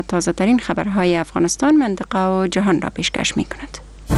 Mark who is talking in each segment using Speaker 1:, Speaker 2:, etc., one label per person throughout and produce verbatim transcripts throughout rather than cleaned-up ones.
Speaker 1: تازه ترین خبرهای افغانستان، منطقه و جهان را پیشکش می کند.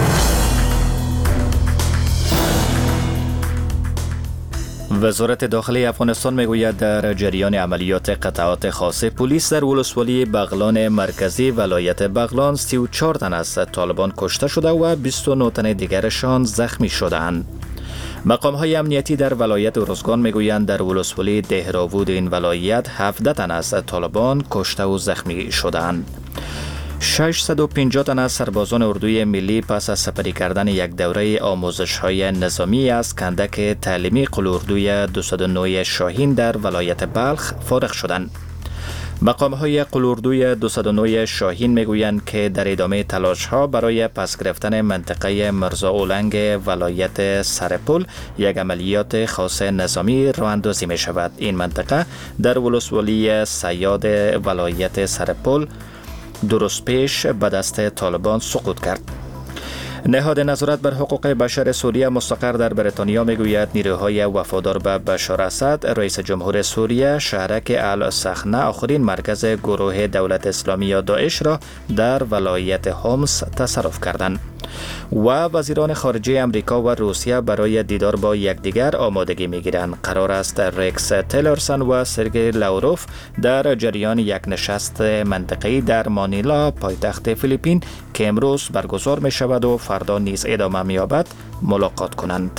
Speaker 2: وزارت داخلی افغانستان میگوید در جریان عملیات قطعات خاص پلیس در ولسوالی بغلان مرکزی ولایت بغلان سی و چهار تن از طالبان کشته شده و بیست و نه تن دیگرشان زخمی شدند. مقام های امنیتی در ولایت ارزگان میگویند در ولسوالی دهراوود این ولایت هفده تن از طالبان کشته و زخمی شدند. ششصد و پنجاه تن از سربازان اردوی ملی پس از سپری کردن یک دوره آموزش های نظامی از کندک تعلیمی قلاردوی دویست و نه شاهین در ولایت بلخ فارغ شدند. مقام های قلاردوی دویست و نه شاهین میگویند که در ادامه تلاش ها برای پس گرفتن منطقه مرزا اولنگ ولایت سرپل یک عملیات خاص نظامی راه اندازی می شود. این منطقه در ولسوالی سیاد ولایت سرپل درست پیش به دست طالبان سقوط کرد. نهاد نظارت بر حقوق بشر سوریه مستقر در بریتانیا میگوید نیروهای وفادار به بشار اسد رئیس جمهور سوریه شهرک السخنه آخرین مرکز گروه دولت اسلامی یا داعش را در ولایت هومس تصرف کردند. و وزیران خارجه امریکا و روسیه برای دیدار با یکدیگر آمادگی میگیرند. قرار است ریکس تیلرسن و سرگئی لاوروف در جریان یک نشست منطقه‌ای در مانیلا پایتخت فیلیپین که امروز برگزار می شود و فردا نیز ادامه می یابد ملاقات کنند.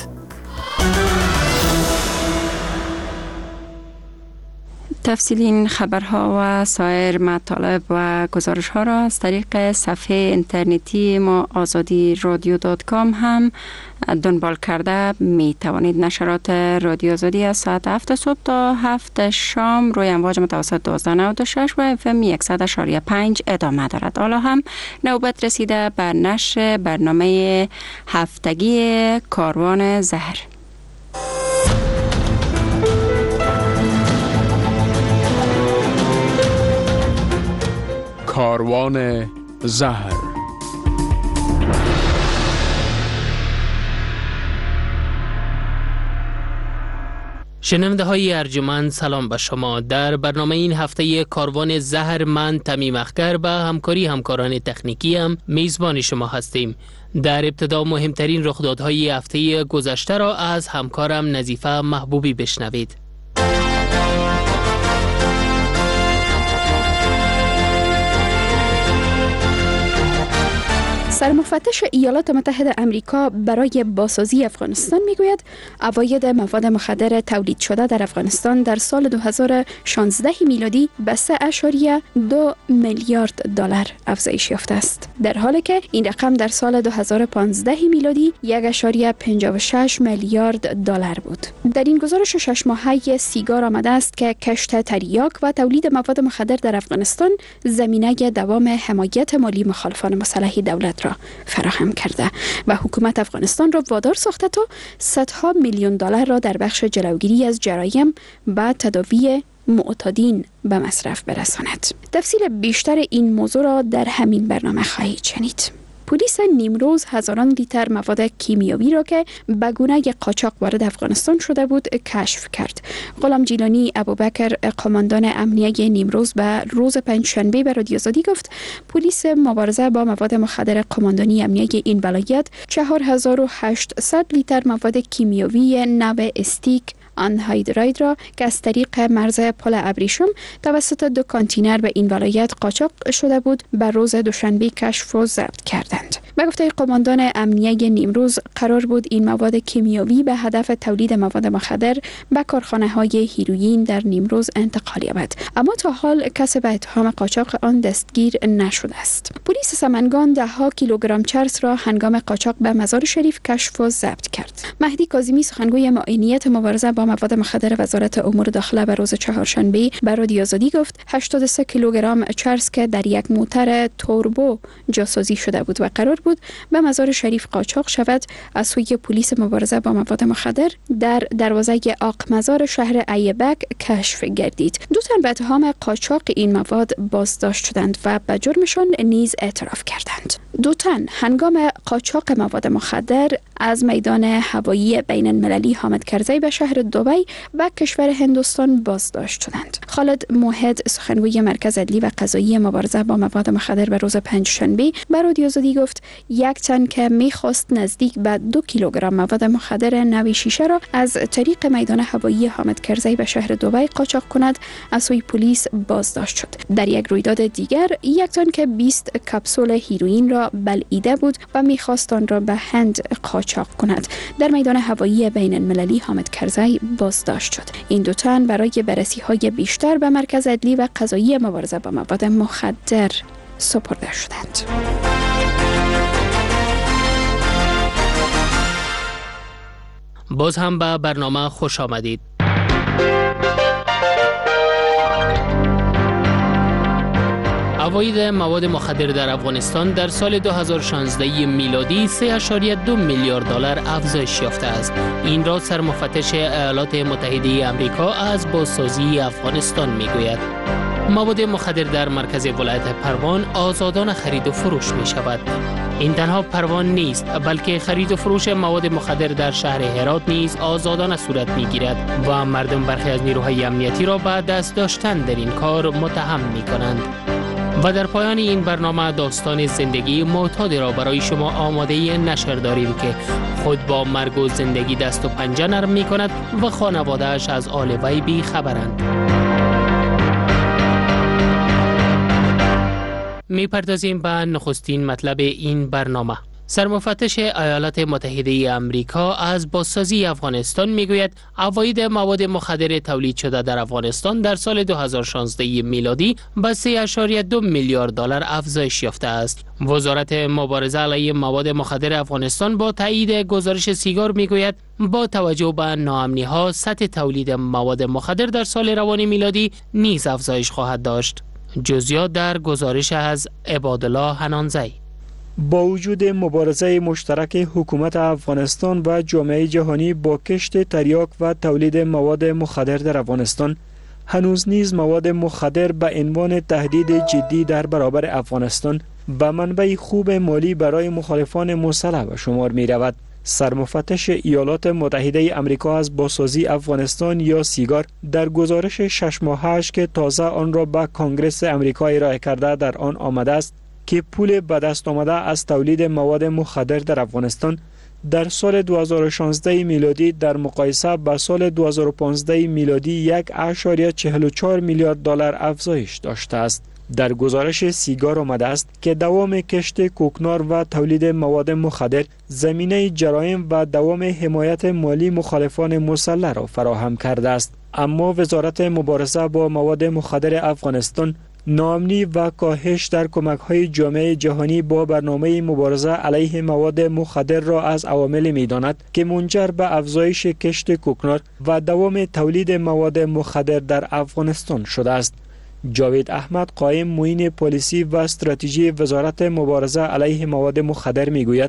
Speaker 1: تفصیل این خبرها و سایر مطالب و گزارش ها را از طریق صفحه اینترنتی ما آزادی رادیو دات کام هم دنبال کرده می توانید. نشرات رادیو آزادی از ساعت هفت صبح تا هفت شام روی امواج متوسط دویست و نود و شش و اف ام صد و پنج ادامه دارد. حالا هم نوبت رسیده بر نشر برنامه هفتگی کاروان زهر.
Speaker 3: کاروان زهر.
Speaker 4: شنونده های ارجمند، سلام به شما. در برنامه این هفته کاروان زهر من تمیم اخگر به همکاری همکاران تکنیکی هم میزبان شما هستیم. در ابتدا مهمترین رخدادهای هفته گذشته را از همکارم نظیفه محبوبی بشنوید.
Speaker 5: سرمفتش ایالات متحده آمریکا برای بازسازی افغانستان میگوید عواید مواد مخدر تولید شده در افغانستان در سال دو هزار و شانزده میلادی به سه اشاریه دو میلیارد دلار افزایش یافته است، در حالی که این رقم در سال دو هزار و پانزده میلادی یک اشاریه پنجاه و شش میلیارد دلار بود. در این گزارش شش ماهه سیگار آمده است که کشت تریاک و تولید مواد مخدر در افغانستان زمینه دوام حمایت مالی مخالفان مسلح دولت را فراهم کرده و حکومت افغانستان را وادار ساخته تا صدها میلیون دلار را در بخش جلوگیری از جرایم و تداوی معتادین به مصرف برساند. تفصیل بیشتر این موضوع را در همین برنامه خواهید شنید. پلیس نیمروز هزاران لیتر مواد کیمیایی را که به گونه قاچاق وارد افغانستان شده بود کشف کرد. غلام جیلانی ابوبکر، قماندان امنیه نیمروز، به روز پنجشنبه به رادیو آزادی گفت پلیس مبارزه با مواد مخدر قماندانی امنیه این ولایت چهار هزار و هشتصد لیتر مواد کیمیایی نوع استیک آنهایدراید را که از طریق مرز پل ابریشم توسط دو کانتینر به این ولایت قاچاق شده بود به روز دوشنبه کشف و ضبط کردند. به گفته قماندان امنیه نیمروز قرار بود این مواد کیمیایی به هدف تولید مواد مخدر به کارخانه های هیروئین در نیمروز انتقال یابد، اما تا حال کسی به اتهام قاچاق آن دستگیر نشده است. پلیس سمنگان ده ها کیلوگرم چرس را هنگام قاچاق به مزار شریف کشف و ضبط کرد. مهدی کاظمی سخنگوی معاونیت مبارزه با مواد مخدر وزارت امور داخله به روز چهارشنبه به رادیو آزادی گفت هشتاد و سه کیلوگرم چرس که در یک موتر توربو جاسازی شده بود و قرار بود به مزار شریف قاچاق شود از سوی پلیس مبارزه با مواد مخدر در دروازه آق مزار شهر ایبک کشف گردید. دو تن به اتهام قاچاق این مواد بازداشت شدند و به جرمشان نیز اعتراف کردند. دو تن هنگام قاچاق مواد مخدر از میدان هوایی بین المللی حامد کرزی به شهر دبی و کشور هندوستان بازداشت شدند. خالد موحد سخنگوی مرکز عدلی و قضایی مبارزه با مواد مخدر به روز پنجشنبه به رادیو آزادی گفت یک تن که میخواست نزدیک به دو کیلوگرم مواد مخدر نوی شیشه را از طریق میدان هوایی حامد کرزی به شهر دبی قاچاق کند از سوی پلیس بازداشت شد. در یک رویداد دیگر یک تن که بیست کپسول هیروئین را بلعیده بود و میخواست آن را به هند قاچاق کند در میدان هوایی بین المللی حامد کرزی بازداشت شد. این دو تن برای بررسی های بیشتر به مرکز عدلی و قضایی مبارزه با مواد مخدر سپرده شدند.
Speaker 4: باز هم به برنامه خوش آمدید. عواید مواد مخدر در افغانستان در سال دو هزار و شانزده میلادی سه ممیز دو میلیارد دلار افزایش یافته است. این را سرمفتش ایالات متحده آمریکا از بازسازی افغانستان میگوید. مواد مخدر در مرکز ولایت پروان آزادانه خرید و فروش می شود. این تنها پروان نیست بلکه خرید و فروش مواد مخدر در شهر هرات نیز آزادانه صورت می گیرد و مردم برخی از نیروهای امنیتی را به دست داشتن در این کار متهم می کنند. و در پایان این برنامه داستان زندگی معتاد را برای شما آماده نشر داریم که خود با مرگ و زندگی دست و پنجه نرم می کند و خانواده‌اش از آل وی بی خبرند. می پردازیم به نخستین مطلب این برنامه. سرمفتش ایالات متحده آمریکا از بازسازی افغانستان میگوید عواید مواد مخدر تولید شده در افغانستان در سال دو هزار و شانزده میلادی به سه ممیز دو میلیارد دلار افزایش یافته است. وزارت مبارزه علیه مواد مخدر افغانستان با تایید گزارش سیگار میگوید با توجه به ناامنی‌ها سطح تولید مواد مخدر در سال روان میلادی نیز افزایش خواهد داشت. جزئیات در گزارش از عبادالله حنانزی.
Speaker 6: با وجود مبارزه مشترک حکومت افغانستان و جامعه جهانی با کشت تریاک و تولید مواد مخدر در افغانستان، هنوز نیز مواد مخدر به عنوان تهدید جدی در برابر افغانستان و منبع خوب مالی برای مخالفان مسلح به شمار می رود. سرمفتش ایالات متحده آمریکا از بازسازی افغانستان یا سیگار در گزارش شش ماهه‌اش که تازه آن را به کانگرس آمریکا ارائه کرده در آن آمده است که پول به دست آمده از تولید مواد مخدر در افغانستان در سال دو هزار و شانزده میلادی در مقایسه با سال دو هزار و پانزده میلادی یک ممیز چهل و چهار میلیارد دلار افزایش داشته است. در گزارش سیگار آمده است که دوام کشت کوکنار و تولید مواد مخدر زمینه جرایم و دوام حمایت مالی مخالفان مسلح را فراهم کرده است. اما وزارت مبارزه با مواد مخدر افغانستان ناامنی و کاهش در کمک‌های جامعه جهانی با برنامه مبارزه علیه مواد مخدر را از عوامل می‌داند که منجر به افزایش کشت کوکنار و دوام تولید مواد مخدر در افغانستان شده است. جاوید احمد قائم معین پالیسی و استراتژی وزارت مبارزه علیه مواد مخدر می‌گوید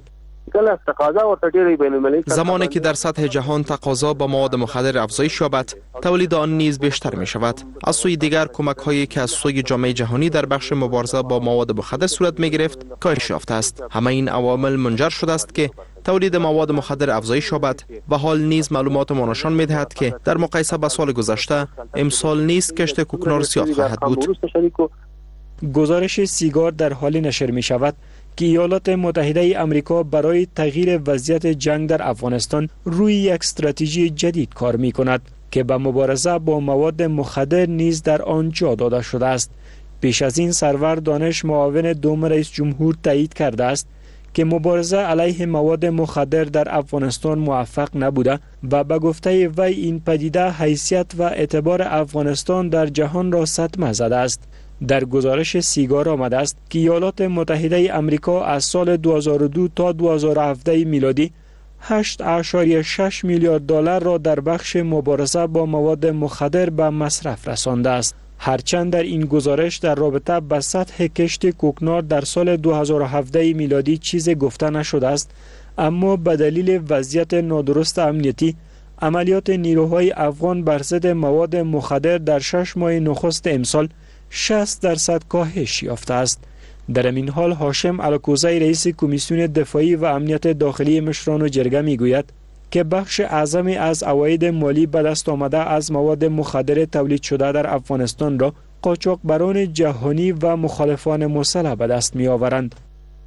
Speaker 7: زمانی که در سطح جهان تقاضا با مواد مخدر افزایش یابد، تولید آن نیز بیشتر می شود. از سوی دیگر کمک هایی که از سوی جامعه جهانی در بخش مبارزه با مواد مخدر صورت می گرفت کاهش یافته است. همه این عوامل منجر شده است که تولید مواد مخدر افزایش یابد و حال نیز معلومات ما نشان می دهد که در مقایسه با سال گذشته امسال نیز کشت کوکنار زیاد خواهد بود.
Speaker 6: گزارش سیگار در حال نشر می شود که ایالات متحده آمریکا برای تغییر وضعیت جنگ در افغانستان روی یک استراتژی جدید کار می کند که به مبارزه با مواد مخدر نیز در آن جا داده شده است. پیش از این سرور دانش معاون دوم رئیس جمهور تایید کرده است که مبارزه علیه مواد مخدر در افغانستان موفق نبوده و به گفته وی این پدیده حیثیت و اعتبار افغانستان در جهان را صدمه زده است. در گزارش سیگار آمده است که ایالات متحده آمریکا از سال دو هزار و دو تا دو هزار و هفده میلادی هشت ممیز شش میلیارد دلار را در بخش مبارزه با مواد مخدر به مصرف رسانده است. هرچند در این گزارش در رابطه با سطح کشت کوکنار در سال دو هزار و هفده میلادی چیزی گفته نشده است، اما به دلیل وضعیت نادرست امنیتی عملیات نیروهای افغان بر ضد مواد مخدر در شش ماه نخست امسال شصت درصد کاهش یافته است. در این حال هاشم الکوزی رئیس کمیسیون دفاعی و امنیت داخلی مشران و جرگه میگوید که بخش اعظمی از عواید مالی به دست آمده از مواد مخدر تولید شده در افغانستان را قاچاقبران جهانی و مخالفان مسلح به دست می آورند.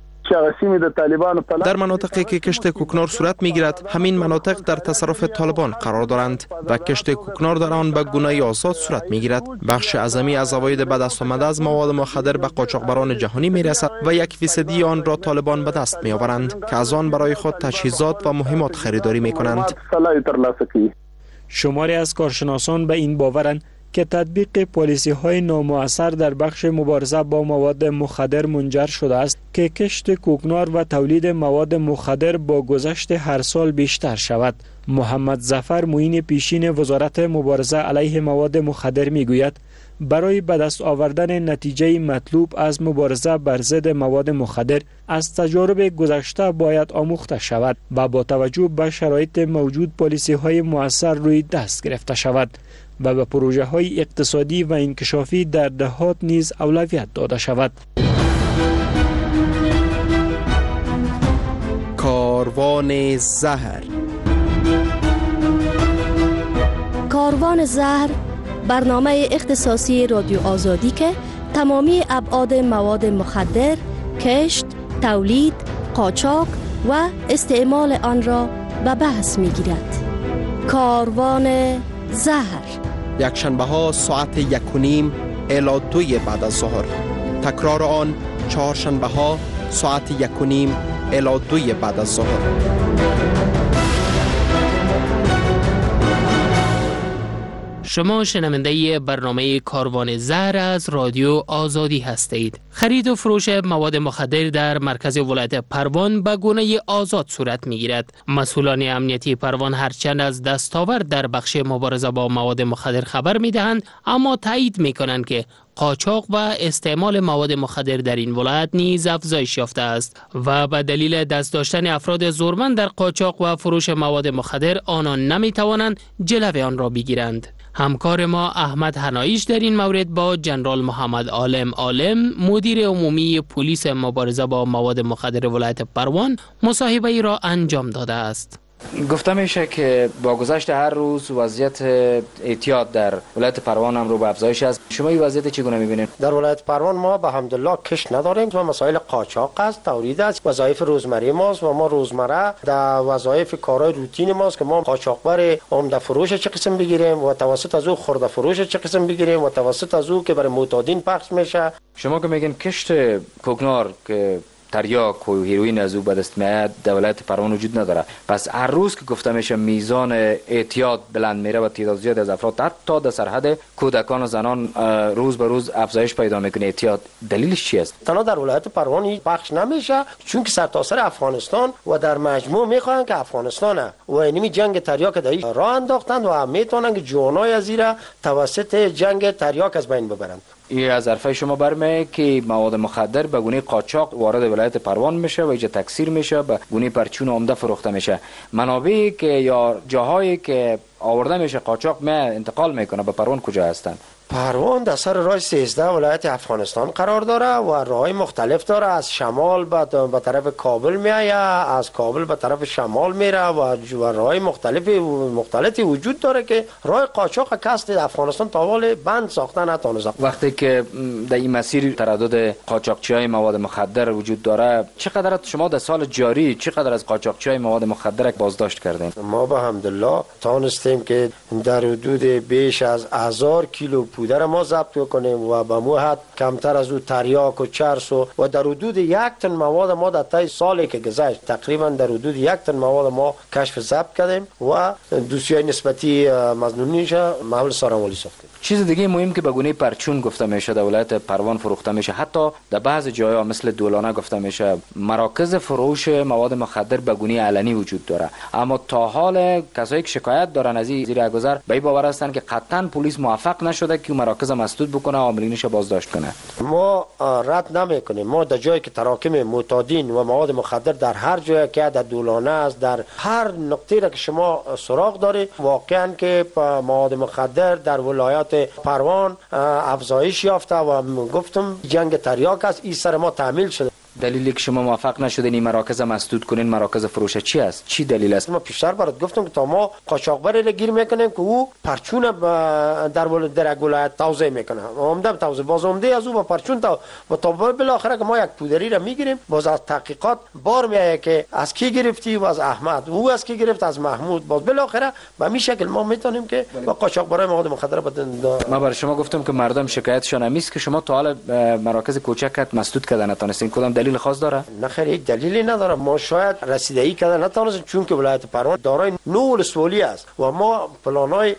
Speaker 7: در مناطقی که کشت کوکنار صورت میگیرد، همین مناطق در تصرف طالبان قرار دارند و کشت کوکنار در آن به گونه آزاد صورت میگیرد. بخش اعظمی از عواید به دست آمده از مواد مخدر به قاچاقبران جهانی میرسد و یک فیصدی آن را طالبان به دست میآورند که از آن برای خود تجهیزات و مهمات خریداری میکنند.
Speaker 6: شماری از کارشناسان به این باورند که تطبیق پالیسی های نامؤثر در بخش مبارزه با مواد مخدر منجر شده است که کشت کوکنار و تولید مواد مخدر با گذشت هر سال بیشتر شود. محمد ظفر معین پیشین وزارت مبارزه علیه مواد مخدر میگوید برای به دست آوردن نتیجه مطلوب از مبارزه بر ضد مواد مخدر از تجارب گذشته باید آموخته شود و با توجه به شرایط موجود پالیسی های مؤثر روی دست گرفته شود و به پروژه های اقتصادی و انکشافی در دهات نیز اولویت داده شود.
Speaker 7: کاروان زهر.
Speaker 8: کاروان زهر برنامه اختصاصی رادیو آزادی که تمامی ابعاد مواد مخدر، کشت، تولید، قاچاق و استعمال آن را به بحث می گیرد. کاروان زهر
Speaker 7: یک شنبه ها ساعت یک و نیم الی دوی بعد از ظهر. تکرار آن چهار شنبه ها ساعت یک و نیم الی دوی بعد از ظهر.
Speaker 4: شما شنونده برنامه کاروان زهر از رادیو آزادی هستید. خرید و فروش مواد مخدر در مرکز ولایت پروان به گونه آزاد صورت می‌گیرد. مسئولان امنیتی پروان هرچند از دستاورد در بخش مبارزه با مواد مخدر خبر می‌دهند، اما تایید می‌کنند که قاچاق و استعمال مواد مخدر در این ولایت نیز افزایش یافته است و به دلیل دست داشتن افراد زورمند در قاچاق و فروش مواد مخدر آنان نمی‌توانند جلوی آن را بگیرند. همکار ما احمد حنایش در این مورد با جنرال محمد عالم عالم مدیر عمومی پلیس مبارزه با مواد مخدر ولایت پروان مصاحبه ای را انجام داده است.
Speaker 9: گفته میشه که با گذشت هر روز وضعیت اعتیاد در ولایت پروان هم رو به افزایش است. شما این وضعیت چگونه میبینید؟
Speaker 10: در ولایت پروان ما به حمدالله کش نداریم و مسائل قاچاق است، تولید است، وظایف روزمره ماست و ما روزمره در وظایف کارهای روتین ماست که ما قاچاقبر عمده فروش چه قسم بگیریم و توسط از او خرده فروش چه قسم بگیریم و توسط از او که برای معتادین پخش میشه.
Speaker 9: شما که میگین کشت کوکنار که تریاک و هیروئین از او به دست میاد در ولایت پروان وجود نداره، پس هر روز که گفته میشه میزان اعتیاد بلند میره و تعداد زیاد از افراد حتی در سرحد کودکان و زنان روز به روز افزایش پیدا میکنه اعتیاد، دلیلش چی است؟
Speaker 10: تنها در ولایت پروان هیچ پخش نمیشه چون که سرتاسر افغانستان و در مجموع میخوان که افغانستان و اینمی جنگ تریاک در راه انداختند و میتونن که جوانای از ایرا توسط جنگ تریاک از بین ببرند.
Speaker 9: این از حرفای شما برمیاد که مواد مخدر به گونه قاچاق وارد ولایت پروان میشه و اینجا تکثیر میشه، به گونه پرچون عمده فروخته میشه. منابعی که یا جاهایی که آورده میشه قاچاق می انتقال میکنه به پروان کجا هستند؟
Speaker 10: پروان در سر راه سیزده ولایت افغانستان قرار داره و راههای مختلف داره. از شمال به طرف کابل میایه، از کابل به طرف شمال میره و راههای مختلفی مختلفی وجود داره که راه قاچاق کسب افغانستان تا حال بند ساخته نتونسته.
Speaker 9: وقتی که در این مسیر تردد قاچاقچیای مواد مخدر وجود داره، چقدر شما در سال جاری چقدر از قاچاقچیای مواد مخدر بازداشت کردین؟
Speaker 10: ما به حمدالله تونستیم که در حدود بیش از هزار کیلو پودر ما ضبط کنیم و به مو حد کمتر از او تریاک و چرس و, و در حدود یک تن مواد ما در طی سالی که گذشت تقریبا در حدود یک تن مواد ما کشف ضبط کردیم و دوسیای نسبتی مظنونیش محول سارمالی ساختیم.
Speaker 9: چیز دیگه مهم که به گونه پرچون گفته میشه در ولایت پروان فروخته میشه، حتی در بعض جاها مثل دولانه گفته میشه مراکز فروش مواد مخدر به گونه علنی وجود داره. اما تا حال کسایی که شکایت دارن از این زیر گذر به باور هستند که قطعا پلیس موفق نشده که مراکز مسدود بکنه و عاملینش بازداشت کنه.
Speaker 10: ما رد نمیکنیم. ما در جایی که تراکم معتادین و مواد مخدر در هر جایی که در دولانه است، در هر نقطه‌ای که شما سراغ دارید، واقعا که مواد مخدر در ولایت پروان افزایش یافته و گفتم جنگ تریاک است. این سر ما تعمیل شده.
Speaker 9: دلیلی که شما موفق نشدین این مراکز مسدود کنین، مراکز فروش چی است؟ چی دلیل است؟
Speaker 10: ما پیشتر برات گفتم که تا ما قاچاقبری را گیر میکنیم که او پرچون در در ولایت توزیع میکنه، عمده توزیع باز عمده از او با پرچون تا و تا بالاخره که ما یک پودری را میگیریم، باز از تحقیقات بار میایه که از کی گرفتی و از احمد، او از کی گرفت از محمود، باز بالاخره به این شکل ما میتونیم که با قاچاقبرای مواد مخدر
Speaker 9: ما بر شما گفتم که مردم شکایتشون همیست که شما تا حالا مراکز کوچک مسدود کردن نتونستین. کدام دلیل خاص داره؟
Speaker 10: نه خیر، هیچ دلیلی نداره. ما شاید رسیدگی کردن نتونستیم چون که ولایت پروان دارای نو ولسوالی است و ما پلان‌های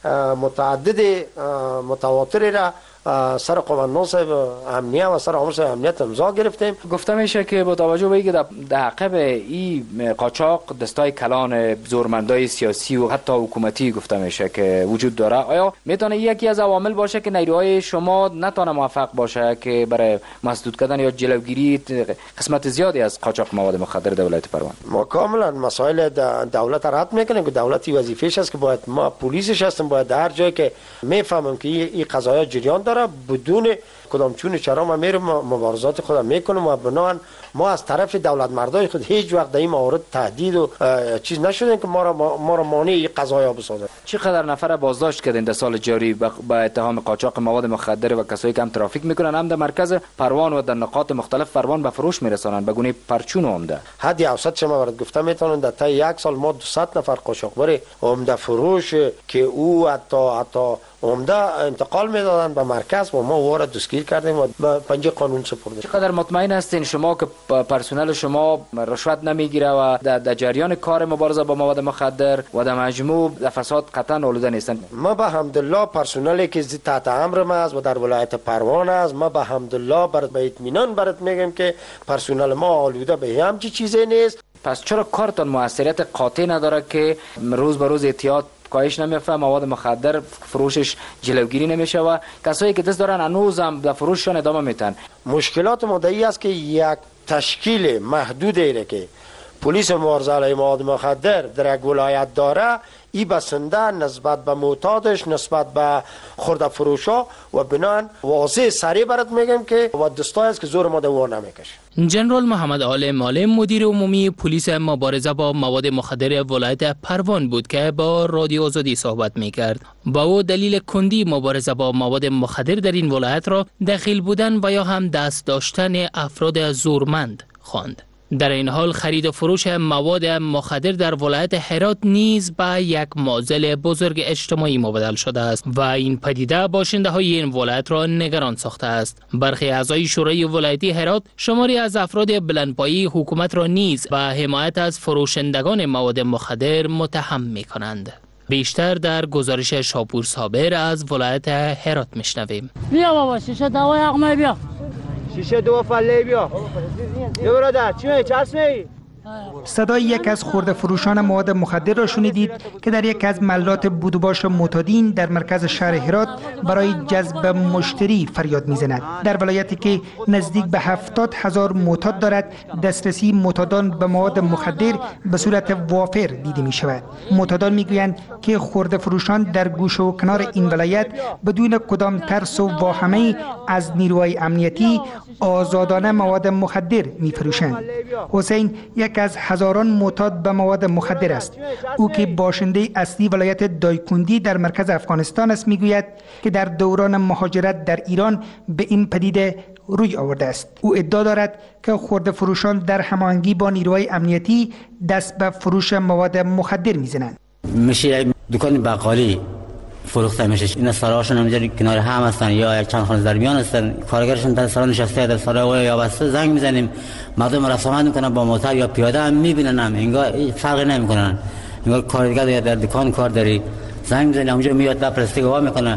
Speaker 10: متعدد متواتری را سر قومندان صاحب امنیه و سر آمر صاحب امنیت امضا گرفتیم.
Speaker 9: گفته میشه که با توجه به اینکه در عقب این قاچاق دستای کلان زورمندای سیاسی و حتی حکومتی گفته میشه که وجود داره، آیا میتونه یکی از عوامل باشه که نیروهای شما نتونه موفق باشه که برای مسدود کردن یا جلوگیری قسمت زیادی از قاچاق مواد مخدر در ولایت پروان؟
Speaker 10: ما کاملا مسائل دولت رد میکنیم که دولتی وظیفه‌اش است که باید ما پلیسش هستیم، باید هر جایی که میفهمیم که این قضایا جریان داره بدون کدام چون چرا ما میرم مبارزات خودم میکنم و بنابراین ما از طرف دولت مردای خود هیچ وقت در این مورد تهدید و چیز نشدیم که ما را ما را مانع این قضایا بسازه.
Speaker 9: چقدر نفر بازداشت کردین در سال جاری با اتهام قاچاق مواد مخدر و کسایی که هم ترافیک میکنن، هم در مرکز پروان و در نقاط مختلف پروان به فروش میرسانن به گونه پرچون عمده؟
Speaker 10: حد اوسط شما برات گفتم میتونن در طی یک سال ما دویست نفر قاچاقبر عمده فروش که او حتی حتی عمده انتقال میدادن به مرکز و ما وارد دستگیر کردیم و به پنجه قانون سپردیم.
Speaker 9: چقدر مطمئن هستین شما که پرسنل شما رشوت نمیگیره و در جریان کار مبارزه با مواد مخدر و در مجموع فساد قطعا آلوده نیستن؟
Speaker 10: ما به حمدالله پرسنلی که تحت امر ما است و در ولایت پروان است، ما به حمدالله برات به اطمینان برات میگم که پرسنل ما آلوده به همچی چیزی نیست.
Speaker 9: پس چرا کارتون موثریت قاطع نداره که روز به روز احتیاط کاهش نمیفته، مواد مخدر فروشش جلوگیری نمیشه و کسایی که دست دارن هنوز هم در فروششون ادامه میتن؟
Speaker 10: مشکلات مدعی است که یک تشکیل محدود ایره که پلیس مبارزه علیه مواد مخدر در یک ولایت داره، ای بسنده نسبت به معتادش، نسبت به خرده فروشا و بنان واضح سریع برات میگم که و دستای است که زور ما دوار نمیکشه.
Speaker 4: جنرال محمد آل معلم مدیر عمومی پلیس مبارزه با مواد مخدر ولایت پروان بود که با رادیو آزادی صحبت میکرد. با او دلیل کندی مبارزه با مواد مخدر در این ولایت را دخیل بودن و یا هم دست داشتن افراد زورمند خواند. در این حال خرید و فروش مواد مخدر در ولایت هرات نیز به یک معضل بزرگ اجتماعی مبدل شده است و این پدیده باشنده های این ولایت را نگران ساخته است. برخی اعضای شورای ولایتی هرات شماری از افراد بلندپایه حکومت را نیز به حمایت از فروشندگان مواد مخدر متهم می کنند. بیشتر در گزارش شاپور صابر از ولایت هرات میشنویم.
Speaker 11: بیا بابا شیشه دوای اقمه بیا.
Speaker 12: شیشه دو فله بیا. یه برادر چی میگی؟ چه میگی؟
Speaker 13: صدای یک از خرده فروشان مواد مخدر را شنیدید که در یک از محلات بودوباش معتادین در مرکز شهر هرات برای جذب مشتری فریاد میزند. در ولایتی که نزدیک به هفتاد هزار معتاد دارد، دسترسی معتادان به مواد مخدر به صورت وافر دیده می شود. معتادان میگویند که خرده فروشان در گوشه و کنار این ولایت بدون کدام ترس و واهمه از نیروهای امنیتی آزادانه مواد مخدر می فروشند. حسین یک از هزاران معتاد به مواد مخدر است. او که باشنده اصلی ولایت دایکندی در مرکز افغانستان است میگوید که در دوران مهاجرت در ایران به این پدیده روی آورده است. او ادعا دارد که خرده فروشان در هماهنگی با نیروهای امنیتی دست به فروش مواد مخدر میزنند.
Speaker 14: میشه دکان بقالی فروخته میشه. اینا سراشون همینجوری کنار هم هستن یا یک چند خانه در میان هستن، کارگرشون در سرا نشسته در سرا یا بسته زنگ میزنیم، مردم رسومت میکنن با موتر یا پیاده هم میبینن، هم انگار فرقی نمیکنن. انگار کارگر یا در دکان کار داری زنگ میزنی اونجا میاد بپرستی گواه میکنه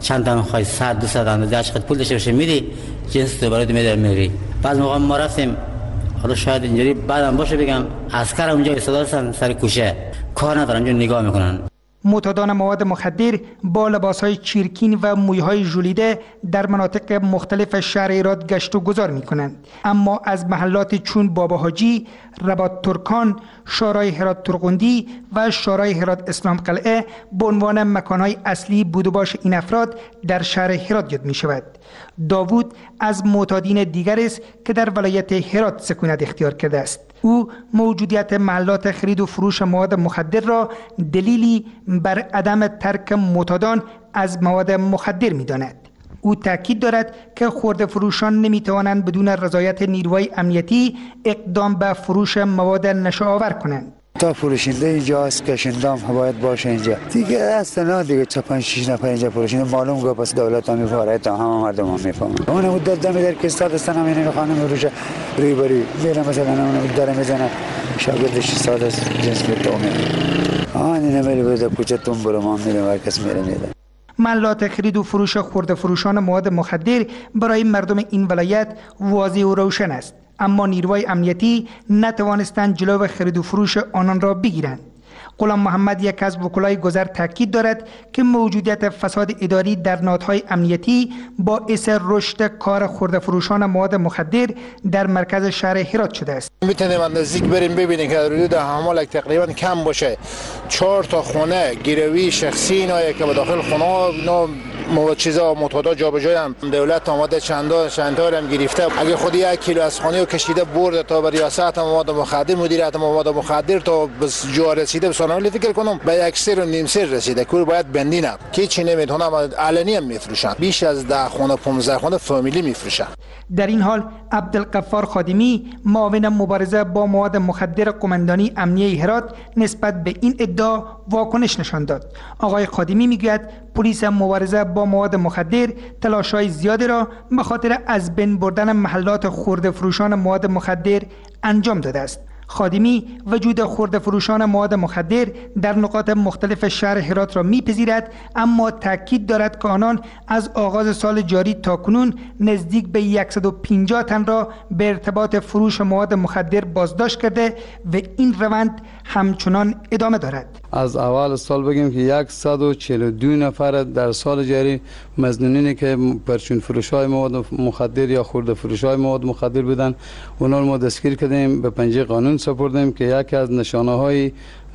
Speaker 14: چند تا میخوای صد دو صد اندازه عشقت پول داشته باشه میری جنس تو برات میدار میری. بعض موقع ما رفتیم حالا شاید اینجوری بعدم باشه بگم عسکر اونجا ایستاده هستن سر کوشه کار ندارن اونجا نگاه میکنن.
Speaker 13: معتادان مواد مخدر با لباسهای چیرکین و مویهای ژولیده در مناطق مختلف شهر هرات گشت و گذار می کنند، اما از محلات چون بابا حاجی، رباط ترکان، شورای هرات ترقندی و شورای هرات اسلام قلعه به عنوان مکانهای اصلی بود و باش این افراد در شهر هرات یاد می شود. داوود از معتادین دیگر است که در ولایت هرات سکونت اختیار کرده است. او موجودیت محلات خرید و فروش مواد مخدر را دلیلی بر عدم ترک معتادان از مواد مخدر می داند. او تاکید دارد که خرده فروشان نمی توانند بدون رضایت نیروهای امنیتی اقدام به فروش مواد نشه‌آور کنند.
Speaker 15: تا فروشنده اینجا است، کشنده هم باید باشه اینجا دیگه. اصلا دیگه چه پنج شش نفر اینجا فروشنده معلوم گفت پس دولت هم میفاره تا همه مردم هم میفهمن. اون بود دادم در کستاد استان هم اینو خانم روشه روی بری میرم مثلا اون داره میزنه شاگردش ساده جنس به تو میاد آن نمیلی بود کوچه تون برو ما میرم هر کس میره میره.
Speaker 13: محلات خرید و فروش خرده فروشان مواد مخدر برای مردم این ولایت واضح و روشن است، اما نیروهای امنیتی نتوانستند جلو خرید و فروش آنان را بگیرند. غلام محمد یک از وکلای گذر تاکید دارد که موجودیت فساد اداری در نهادهای امنیتی باعث رشد کار خرده فروشان مواد مخدر در مرکز شهر هرات شده است.
Speaker 16: میتونیم نزدیک بریم ببینیم که حدود حمال تقریبا کم باشه. چهار تا خونه گیروی شخصی اینا که به داخل خونه اینا مواد چیزا معتادا جابجایی هم دولت آماده چندا چندتا هم گرفته. اگه خودی یک کیلو از خانه کشیده برد تا به ریاست مواد مخدر مدیریت مواد مخدر تا بس جا رسیده بسانم فکر کنم به یک سر و نیم سر رسیده کور باید بندینه که چی نمیتونم علنی هم میفروشن. بیش از ده خانه پانزده خانه فامیلی میفروشن.
Speaker 13: در این حال عبدالغفار خادمی معاون مبارزه با مواد مخدر قماندانی امنیه هرات نسبت به این ادعا واکنش نشان داد. آقای خادمی میگوید پلیس مبارزه با مواد مخدر تلاش‌های زیادی را به خاطر از بین بردن محلات خرده فروشان مواد مخدر انجام داده است. خادمی وجود خرده فروشان مواد مخدر در نقاط مختلف شهر هرات را میپذیرد، اما تاکید دارد که آنان از آغاز سال جاری تاکنون نزدیک به صد و پنجاه تن را به ارتباط فروش مواد مخدر بازداشت کرده و این روند همچنان ادامه دارد.
Speaker 17: از اول سال بگیم که صد و چهل و دو نفر در سال جاری مظنونینی که پرچون فروش‌های مواد مخدر یا خرده فروش‌های مواد مخدر بودند اونا رو ما دستگیر کردیم، به پنجه قانون سپردیم که یکی از نشانه‌های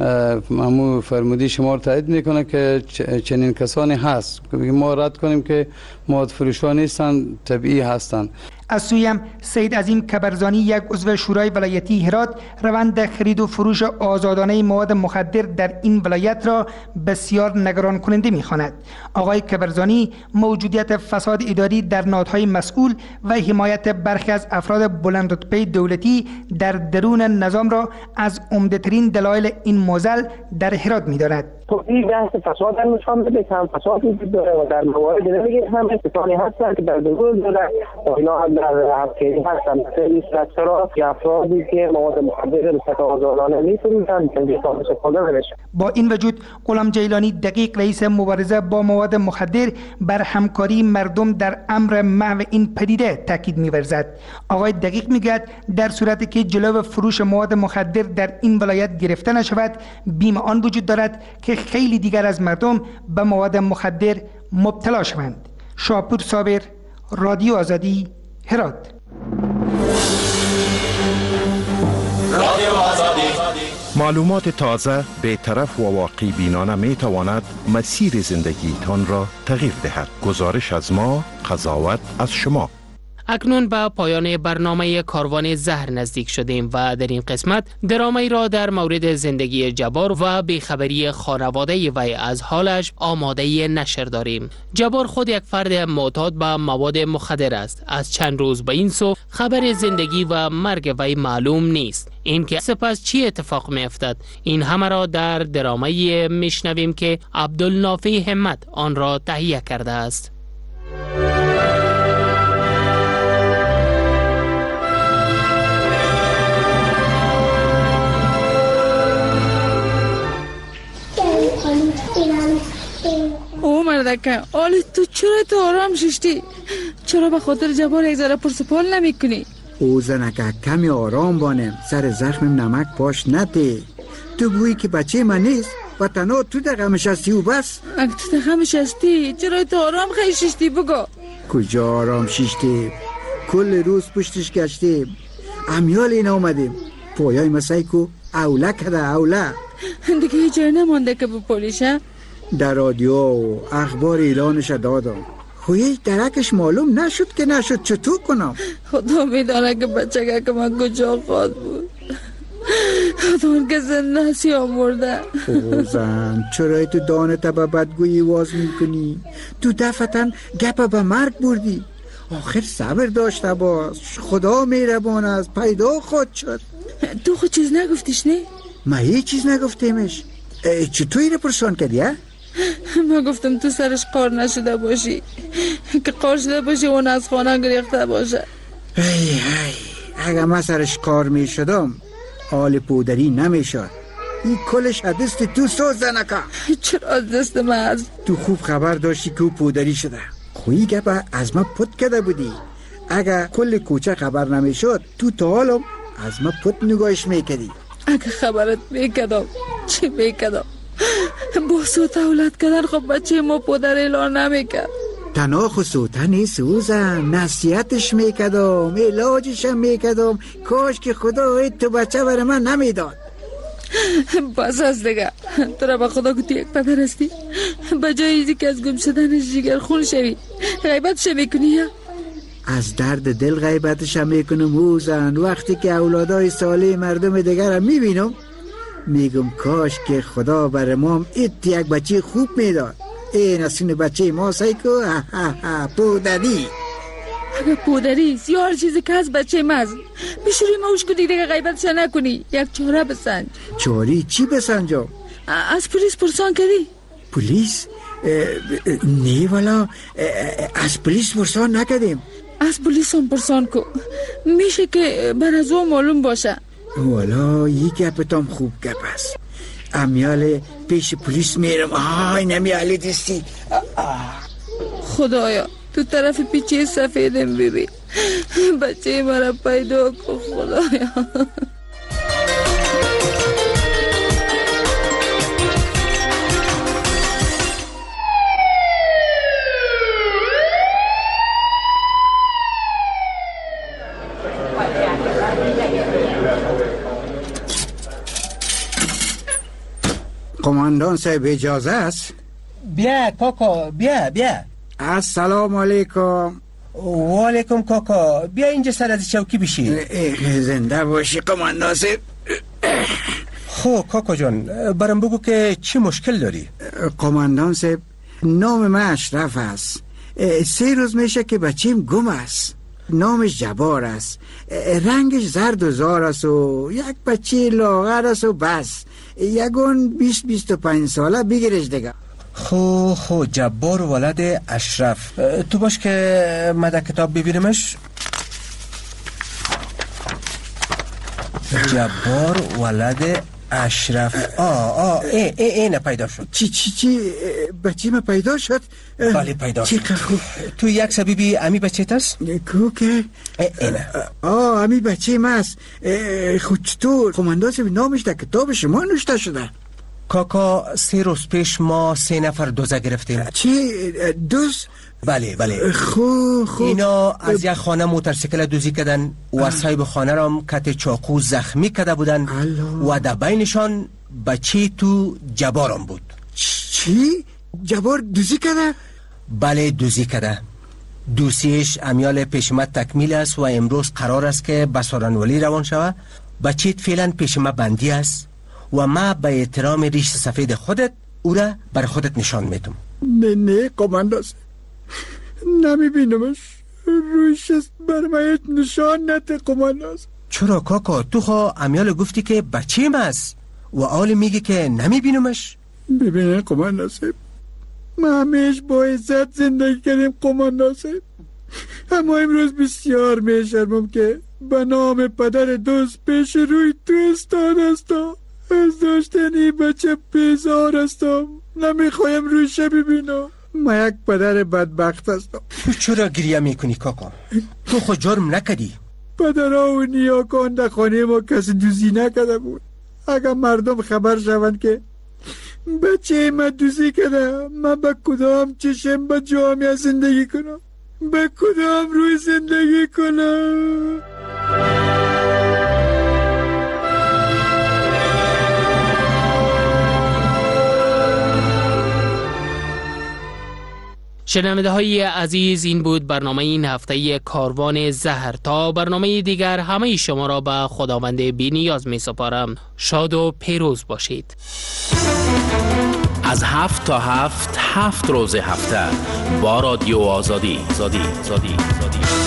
Speaker 17: همون فرمودی شما رو تایید میکنه که چنین کسانی هست که ما رد کنیم که مواد فروش‌ها نیستن، طبیعی هستند.
Speaker 13: از سویم سید عظیم کبرزانی یک عضو شورای ولایتی هرات روند خرید و فروش آزادانه مواد مخدر در این ولایت را بسیار نگران کننده می‌خواند. آقای کبرزانی موجودیت فساد اداری در نهادهای مسئول و حمایت برخی از افراد بلند رتبه دولتی در درون نظام را از عمده‌ترین دلایل این معضل در هرات می‌داند.
Speaker 18: تو این بحث فساد هم نشان میده که هم فساد وجود داره و در موارد دیگه هم کسانی هستن که در درون دولت اینا هم در همکاری هستن. مثل سرا یا افرادی که مواد مخدر به صورت آزادانه می‌فروشن که استفاده نمیشه.
Speaker 13: با این وجود غلام جیلانی دقیق رئیس مبارزه با مواد مخدر بر همکاری مردم در امر محو این پدیده تاکید می‌ورزد. آقای دقیق میگوید در صورتی که جلو فروش مواد مخدر در این ولایت گرفته نشود بیم آن وجود دارد که خیلی دیگر از مردم به مواد مخدر مبتلا شوند. شاپور صابر، رادیو آزادی، هرات.
Speaker 19: رادیو آزادی. معلومات تازه، بی‌طرف و واقعی بینانه می تواند مسیر زندگیتان را تغییر دهد. گزارش از ما، قضاوت از شما.
Speaker 4: اکنون به پایان برنامه کاروان زهر نزدیک شدیم و در این قسمت درامه‌ای را در مورد زندگی جبار و بیخبری خانواده وی از حالش آماده نشر داریم. جبار خود یک فرد معتاد به مواد مخدر است. از چند روز به این سو خبر زندگی و مرگ وی معلوم نیست. این که سپس چی اتفاق می افتد؟ این همه را در درامه‌ای میشنویم که عبدالنافی همت آن را تهیه کرده است.
Speaker 20: او مرد زنکه حالی تو چرا تو آرام ششتی؟ چرا به خاطر جبار یک ذره پرسپال نمی کنی؟
Speaker 15: او زنکه کمی آرام بانم، سر زخمم نمک پاش نده. تو گویی که بچه من نیست و تنها تو در غمش هستی و بس.
Speaker 20: اگه تو در غمش هستی چرا تو آرام خیلی ششتی؟ بگو
Speaker 15: کجا آرام ششتی؟ کل روز پشتش گشتیم، امیال این آمدیم، پایای مسایکو اوله کده اوله.
Speaker 20: دیگه هیچ جای نمانده که بپولیشه؟
Speaker 15: در رادیو و اخبار اعلانش دادم، خویی درکش معلوم نشد که نشد، چطور کنم؟
Speaker 20: خدا میدانه که بچه که من کجا خواهد بود. خدا که زنده هست یا مرده.
Speaker 15: او زن چرا تو دانت به بدگویی واز میکنی؟ تو دفتن گپ به مرگ بردی. آخر صبر داشته باش، خدا مهربان است، پیدا خود شد.
Speaker 20: تو خود چیز نگفتیش نه؟
Speaker 15: ما هیچ چیز نگفتیمش. چطور اینو پرسان کردی ها؟
Speaker 20: ما گفتم تو سرش قار نشده باشی، که قار شده باشی اون از خانه گریخته باشه.
Speaker 15: ای ای اگه من سرش قار می شدم حال پودری نمی شد. این کلش دست تو سوز زنکا.
Speaker 20: چرا از دست من از؟
Speaker 15: تو خوب خبر داشتی که او پودری شده. خویی گپا از ما پود کده بودی. اگه کل کوچه خبر نمی شد تو تا حالم از ما پود نگاهش میکدی.
Speaker 20: اگه خبرت میکدم چی میکدم؟ با سوت اولاد کدن خب بچه ما پدر اعلان نمیکد.
Speaker 15: تنها خصوصا نیست اوزن، نصیحتش میکدم، علاجشم میکدم. کاش که خدا تو بچه برای من نمیداد.
Speaker 20: بس از دیگه، تو را به خدا که تو یک پدر هستی به جای ایزی که از گم شدن جگر خون شوی غیبتش میکنی یا؟
Speaker 15: از درد دل غیبتش میکنم اوزن. وقتی که اولادای ساله مردم دیگر هم میبینم میگم کاش که خدا برای ما ایت یک بچه خوب میداد. این اصین بچه ما سایکو پودری.
Speaker 20: اگه پودری یا هر چیزی که از بچه ماست بشوری موش کنی دیگه غیبتش نکنی. یک چاره بسنج.
Speaker 15: چاری چی بسنجم؟
Speaker 20: از پلیس پرسان کردی؟
Speaker 15: پلیس؟ نه والا از پلیس پرسان نکردیم.
Speaker 20: از پلیس هم پرسان کو، میشه که بر از او معلوم باشه.
Speaker 15: والا یک گپتام خوب گپ است. امیال پیش پلیس میرم. آی نمیالی دستی.
Speaker 20: خدایا تو طرف پیچه سفیدم ببین، بچه مرا پیدا کن خدایا.
Speaker 15: قماندان صاحب اجازه است؟
Speaker 21: بیا کاکا بیا بیا.
Speaker 15: السلام علیکم.
Speaker 21: و علیکم کاکا، بیا اینجا سر از چوکی بشی.
Speaker 15: زنده باشی قماندان صاحب.
Speaker 21: خب کاکا جان برام بگو که چی مشکل داری؟
Speaker 15: قماندان صاحب نام من اشرف است. سه روز میشه که بچیم گم است. نامش جبار است، رنگش زرد و زار است و یک بچه لاغر است و بس. یگون بیست بیست و پنج ساله بگیرش دیگه.
Speaker 21: خو خو جبار ولد اشرف. تو باش که مده کتاب ببینمش. جبار ولد اشرف. آه آه ای ای اینه پیدا شد.
Speaker 15: چی چی چی بچه ما پیدا شد؟
Speaker 21: بله پیدا شد. تو یک سبیبی امی بچه تست؟
Speaker 15: کو که؟
Speaker 21: اینه.
Speaker 15: آه امی بچه ما است. خود چطور؟ قماندان صاحب نامش در کتاب شما نوشته شده.
Speaker 21: کاکا سه روز پیش ما سه نفر دوزه گرفتیم.
Speaker 15: چی؟ دوز؟
Speaker 21: بله بله.
Speaker 15: خو خو
Speaker 21: اینا از یک خانه موتورسیکل دوزی کردن و صاحب خانه را کت چاقو زخمی کرده بودن و در بینشان بچه تو جبارم بود.
Speaker 15: چی؟ جبار دوزی کرده؟
Speaker 21: بله دوزی کرده. دوسیش امیال پیشمت تکمیل است و امروز قرار است که به سارنولی روان شود. بچه فعلا پیشمت بندی است و ما به احترام ریش سفید خودت او را بر خودت نشان میدم.
Speaker 15: نه نه قماندان نمیبینمش. رویش است بر من نشان نده قماندان.
Speaker 21: چرا کاکا تو خوا امیال گفتی که بچه ما است و آل میگی که نمیبینمش؟
Speaker 15: ببینه قماندان صاحب ما همیش با عزت زندگی کردیم قماندان صاحب، اما امروز بسیار میشرمم که به نام پدر دوست پیش روی تو استاد هستم. از داشتن این بچه بیزار هستم. نمیخوایم رویشه ببینم.
Speaker 2: من یک پدر بدبخت هستم.
Speaker 21: تو چرا گریه میکنی کاکا؟ تو خود جرم نکدی.
Speaker 2: پدرها و نیاکان در خانه ما کسی دوزی نکده بود. اگر مردم خبر شوند که بچه من دوزی کده، من به کدام چشم به جامعه زندگی کنم؟ به کدام روی زندگی کنم؟
Speaker 4: شنونده های عزیز، این بود برنامه این هفته کاروان زهر. تا برنامه دیگر همه شما را به خداوند بی نیاز می سپارم. شاد و پیروز باشید.
Speaker 22: از هفت تا هفت هفت روز هفته با رادیو آزادی. زادی زادی زادی